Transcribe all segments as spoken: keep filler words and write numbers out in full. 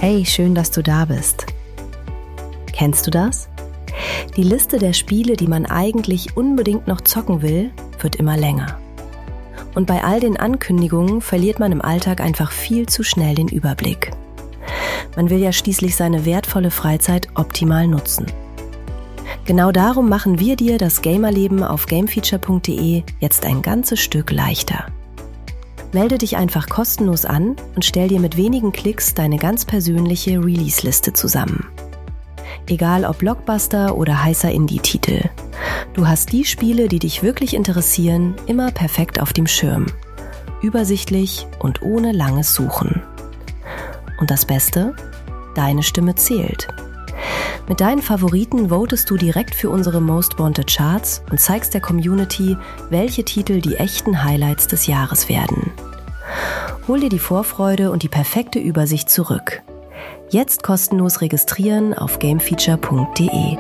Hey, schön, dass du da bist. Kennst du das? Die Liste der Spiele, die man eigentlich unbedingt noch zocken will, wird immer länger. Und bei all den Ankündigungen verliert man im Alltag einfach viel zu schnell den Überblick. Man will ja schließlich seine wertvolle Freizeit optimal nutzen. Genau darum machen wir dir das Gamerleben auf gamefeature punkt de jetzt ein ganzes Stück leichter. Melde dich einfach kostenlos an und stell dir mit wenigen Klicks deine ganz persönliche Release-Liste zusammen. Egal ob Blockbuster oder heißer Indie-Titel. Du hast die Spiele, die dich wirklich interessieren, immer perfekt auf dem Schirm. Übersichtlich und ohne langes Suchen. Und das Beste? Deine Stimme zählt. Mit deinen Favoriten votest du direkt für unsere Most Wanted Charts und zeigst der Community, welche Titel die echten Highlights des Jahres werden. Hol dir die Vorfreude und die perfekte Übersicht zurück. Jetzt kostenlos registrieren auf gamefeature punkt de.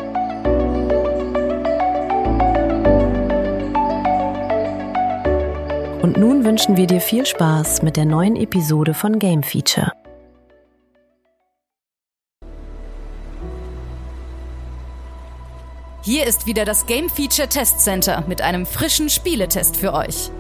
Und nun wünschen wir dir viel Spaß mit der neuen Episode von Game Feature. Hier ist wieder das Game Feature Test Center mit einem frischen Spieletest für euch.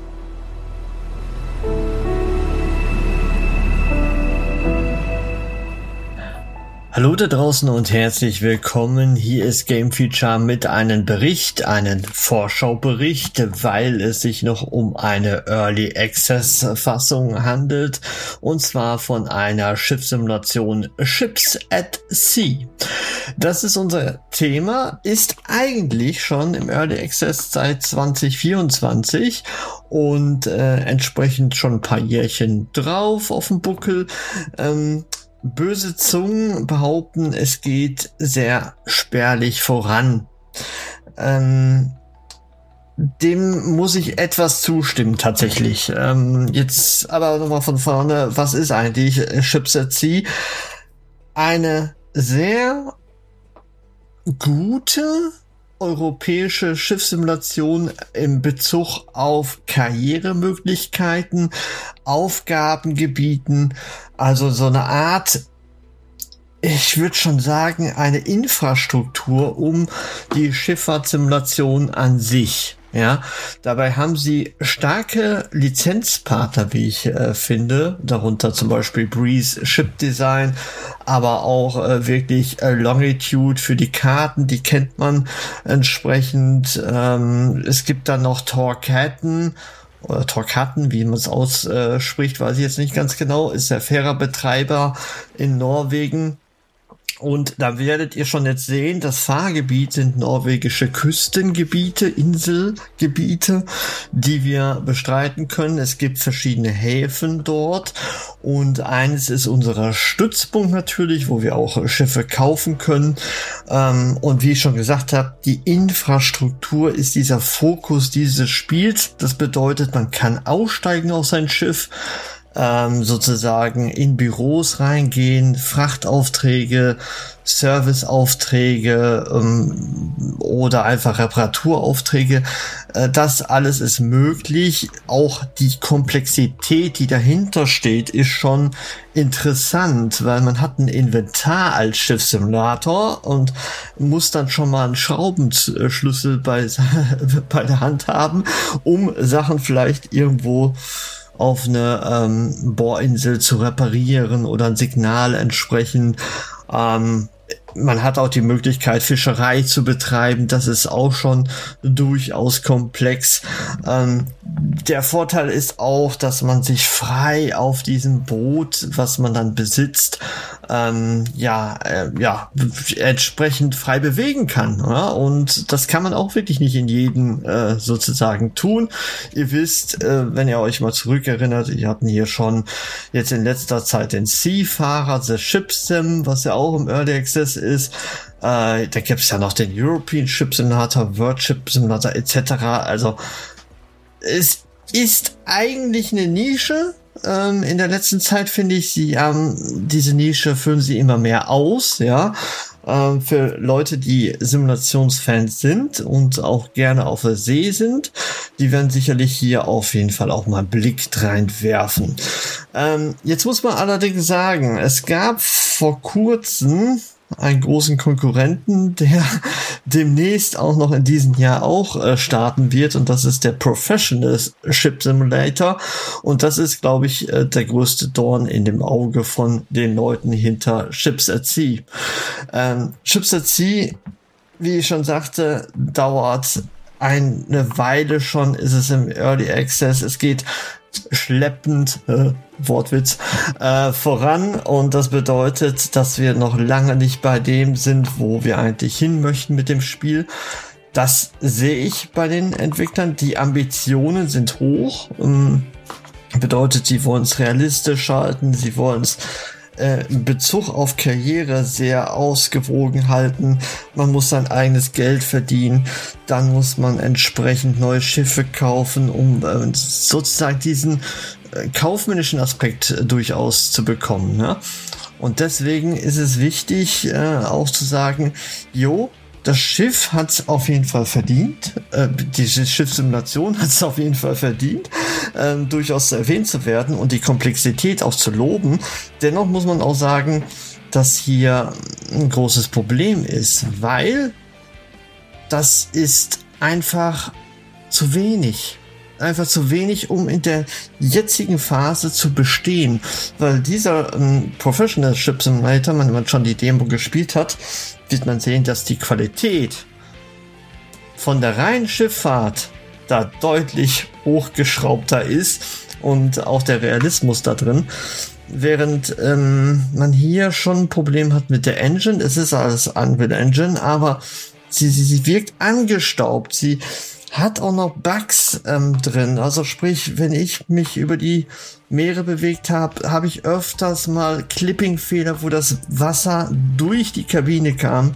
Hallo da draußen und herzlich willkommen. Hier ist Game Feature mit einem Bericht, einen Vorschaubericht, weil es sich noch um eine Early Access Fassung handelt, und zwar von einer Schiffssimulation Ships at Sea. Das ist unser Thema, ist eigentlich schon im Early Access seit zwanzig vierundzwanzig und äh, entsprechend schon ein paar Jährchen drauf auf dem Buckel. Ähm, Böse Zungen behaupten, es geht sehr spärlich voran. Ähm, dem muss ich etwas zustimmen tatsächlich. Ähm, jetzt aber nochmal von vorne, was ist eigentlich Ships at Sea? Eine sehr gute europäische Schiffssimulation in Bezug auf Karrieremöglichkeiten, Aufgabengebieten, also so eine Art, ich würde schon sagen, eine Infrastruktur um die Schifffahrtssimulation an sich. Ja, dabei haben sie starke Lizenzpartner, wie ich äh, finde, darunter zum Beispiel Breeze Ship Design, aber auch äh, wirklich äh, Longitude für die Karten, die kennt man entsprechend. Ähm, es gibt dann noch Torkatten oder Torkatten, wie man es ausspricht, weiß ich jetzt nicht ganz genau, ist der Fährerbetreiber in Norwegen. Und da werdet ihr schon jetzt sehen, das Fahrgebiet sind norwegische Küstengebiete, Inselgebiete, die wir bestreiten können. Es gibt verschiedene Häfen dort und eines ist unser Stützpunkt natürlich, wo wir auch Schiffe kaufen können. Und wie ich schon gesagt habe, die Infrastruktur ist dieser Fokus dieses Spiels. Das bedeutet, man kann aussteigen aus sein Schiff, Ähm, sozusagen in Büros reingehen, Frachtaufträge, Serviceaufträge ähm, oder einfach Reparaturaufträge. Äh, das alles ist möglich. Auch die Komplexität, die dahinter steht, ist schon interessant, weil man hat ein Inventar als Schiffssimulator und muss dann schon mal einen Schraubenschlüssel bei, bei der Hand haben, um Sachen vielleicht irgendwo auf eine ähm, Bohrinsel zu reparieren oder ein Signal entsprechend. Ähm, man hat auch die Möglichkeit, Fischerei zu betreiben. Das ist auch schon durchaus komplex. Ähm, der Vorteil ist auch, dass man sich frei auf diesem Boot, was man dann besitzt, ähm, ja, äh, ja, entsprechend frei bewegen kann. Ja? Und das kann man auch wirklich nicht in jedem äh, sozusagen tun. Ihr wisst, äh, wenn ihr euch mal zurückerinnert, ihr hatten hier schon jetzt in letzter Zeit den Seafahrer, The Ship Sim, was ja auch im Early Access ist. Äh, da gibt es ja noch den European Ship Simulator, World Ship Simulator et cetera. Also es ist eigentlich eine Nische. Ähm, in der letzten Zeit finde ich, sie ähm, diese Nische füllen sie immer mehr aus, ja. äh, für Leute, die Simulationsfans sind und auch gerne auf der See sind. Die werden sicherlich hier auf jeden Fall auch mal einen Blick reinwerfen. Ähm, jetzt muss man allerdings sagen, es gab vor kurzem einen großen Konkurrenten, der demnächst auch noch in diesem Jahr auch äh, starten wird, und das ist der Professional Ship Simulator, und das ist, glaube ich, äh, der größte Dorn in dem Auge von den Leuten hinter Ships at Sea. Ähm, Ships at Sea, wie ich schon sagte, dauert eine Weile schon, ist es im Early Access, es geht schleppend, äh, Wortwitz, äh, voran, und das bedeutet, dass wir noch lange nicht bei dem sind, wo wir eigentlich hin möchten mit dem Spiel. Das sehe ich bei den Entwicklern. Die Ambitionen sind hoch, ähm, bedeutet, sie wollen es realistisch halten, sie wollen es äh, in Bezug auf Karriere sehr ausgewogen halten. Man muss sein eigenes Geld verdienen, dann muss man entsprechend neue Schiffe kaufen, um äh, sozusagen diesen äh, kaufmännischen Aspekt äh, durchaus zu bekommen, ne? Und deswegen ist es wichtig, äh, auch zu sagen, jo, das Schiff hat es auf jeden Fall verdient, äh, die Schiffssimulation hat es auf jeden Fall verdient, äh, durchaus erwähnt zu werden und die Komplexität auch zu loben. Dennoch muss man auch sagen, dass hier ein großes Problem ist, weil das ist einfach zu wenig. Einfach zu wenig, um in der jetzigen Phase zu bestehen. Weil dieser ähm, Professional Ship Simulator, wenn man schon die Demo gespielt hat, wird man sehen, dass die Qualität von der reinen Schifffahrt da deutlich hochgeschraubter ist und auch der Realismus da drin. Während ähm, man hier schon ein Problem hat mit der Engine. Es ist alles Unreal Engine, aber sie, sie, sie wirkt angestaubt. Sie hat auch noch Bugs ähm, drin. Also sprich, wenn ich mich über die Meere bewegt habe, habe ich öfters mal Clipping-Fehler, wo das Wasser durch die Kabine kam.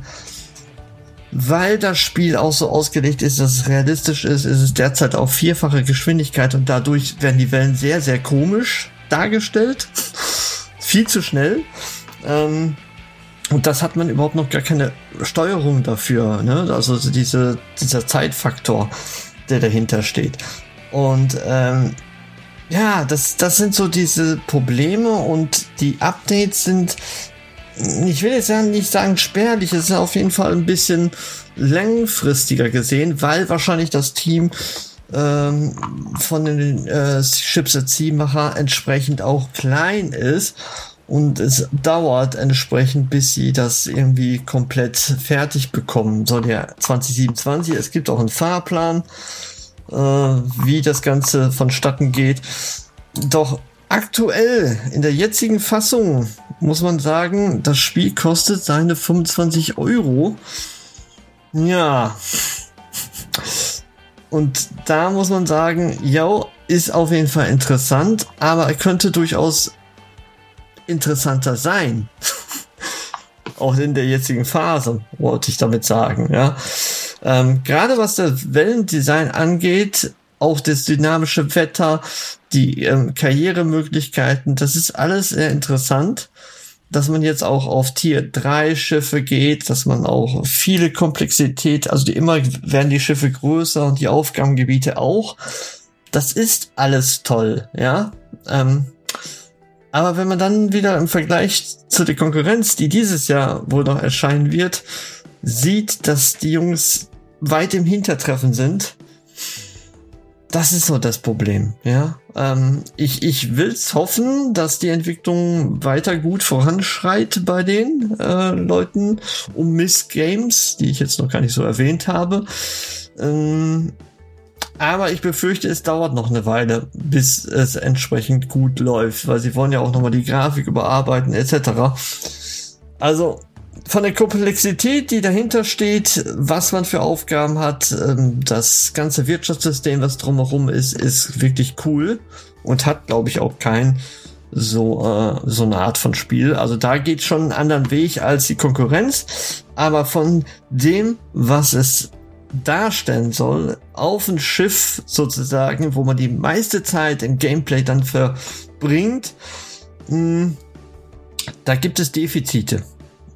Weil das Spiel auch so ausgelegt ist, dass es realistisch ist, ist es derzeit auf vierfache Geschwindigkeit und dadurch werden die Wellen sehr, sehr komisch dargestellt. Viel zu schnell. Ähm, Und das hat man überhaupt noch gar keine Steuerung dafür, ne? Also diese, dieser Zeitfaktor, der dahinter steht. Und ähm, ja, das, das sind so diese Probleme, und die Updates sind, ich will jetzt ja nicht sagen spärlich, es ist auf jeden Fall ein bisschen langfristiger gesehen, weil wahrscheinlich das Team ähm, von den äh, Ships at Sea-Macher entsprechend auch klein ist. Und es dauert entsprechend, bis sie das irgendwie komplett fertig bekommen. Soll ja zwanzig siebenundzwanzig, es gibt auch einen Fahrplan, äh, wie das Ganze vonstatten geht. Doch aktuell, in der jetzigen Fassung, muss man sagen, das Spiel kostet seine fünfundzwanzig Euro. Ja. Und da muss man sagen, ja, ist auf jeden Fall interessant, aber er könnte durchaus interessanter sein. Auch in der jetzigen Phase, wollte ich damit sagen, ja. Ähm, gerade was das Wellendesign angeht, auch das dynamische Wetter, die ähm, Karrieremöglichkeiten, das ist alles sehr interessant, dass man jetzt auch auf Tier drei Schiffe geht, dass man auch viele Komplexität, also die immer werden die Schiffe größer und die Aufgabengebiete auch. Das ist alles toll, ja. Ähm, Aber wenn man dann wieder im Vergleich zu der Konkurrenz, die dieses Jahr wohl noch erscheinen wird, sieht, dass die Jungs weit im Hintertreffen sind, das ist so das Problem, ja. Ähm, ich, ich will's hoffen, dass die Entwicklung weiter gut voranschreit bei den äh, Leuten um Miss Games, die ich jetzt noch gar nicht so erwähnt habe. Ähm, Aber ich befürchte, es dauert noch eine Weile, bis es entsprechend gut läuft, weil sie wollen ja auch nochmal die Grafik überarbeiten et cetera. Also von der Komplexität, die dahinter steht, was man für Aufgaben hat, das ganze Wirtschaftssystem, was drumherum ist, ist wirklich cool und hat, glaube ich, auch kein so äh, so eine Art von Spiel. Also da geht schon einen anderen Weg als die Konkurrenz, aber von dem, was es darstellen soll, auf ein Schiff sozusagen, wo man die meiste Zeit im Gameplay dann verbringt, mh, da gibt es Defizite.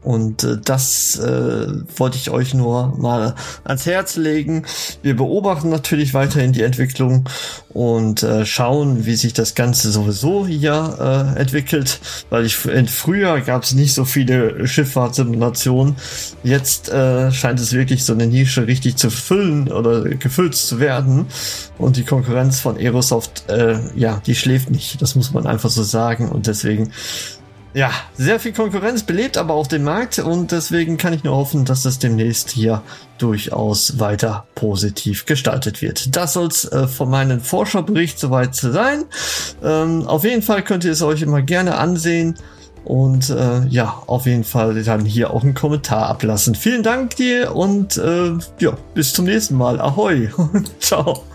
Und äh, das äh, wollte ich euch nur mal ans Herz legen. Wir beobachten natürlich weiterhin die Entwicklung und äh, schauen, wie sich das Ganze sowieso hier äh, entwickelt, weil ich in früher gab es nicht so viele Schifffahrtssimulationen. Jetzt äh, scheint es wirklich so eine Nische richtig zu füllen oder gefüllt zu werden. Und die Konkurrenz von Aerosoft, äh, ja, die schläft nicht. Das muss man einfach so sagen. Und deswegen, ja, sehr viel Konkurrenz belebt aber auch den Markt. Und deswegen kann ich nur hoffen, dass das demnächst hier durchaus weiter positiv gestaltet wird. Das soll's äh, von meinem Forscherbericht soweit sein. Ähm, auf jeden Fall könnt ihr es euch immer gerne ansehen. Und äh, ja, auf jeden Fall dann hier auch einen Kommentar ablassen. Vielen Dank dir und äh, ja, bis zum nächsten Mal. Ahoi. Ciao.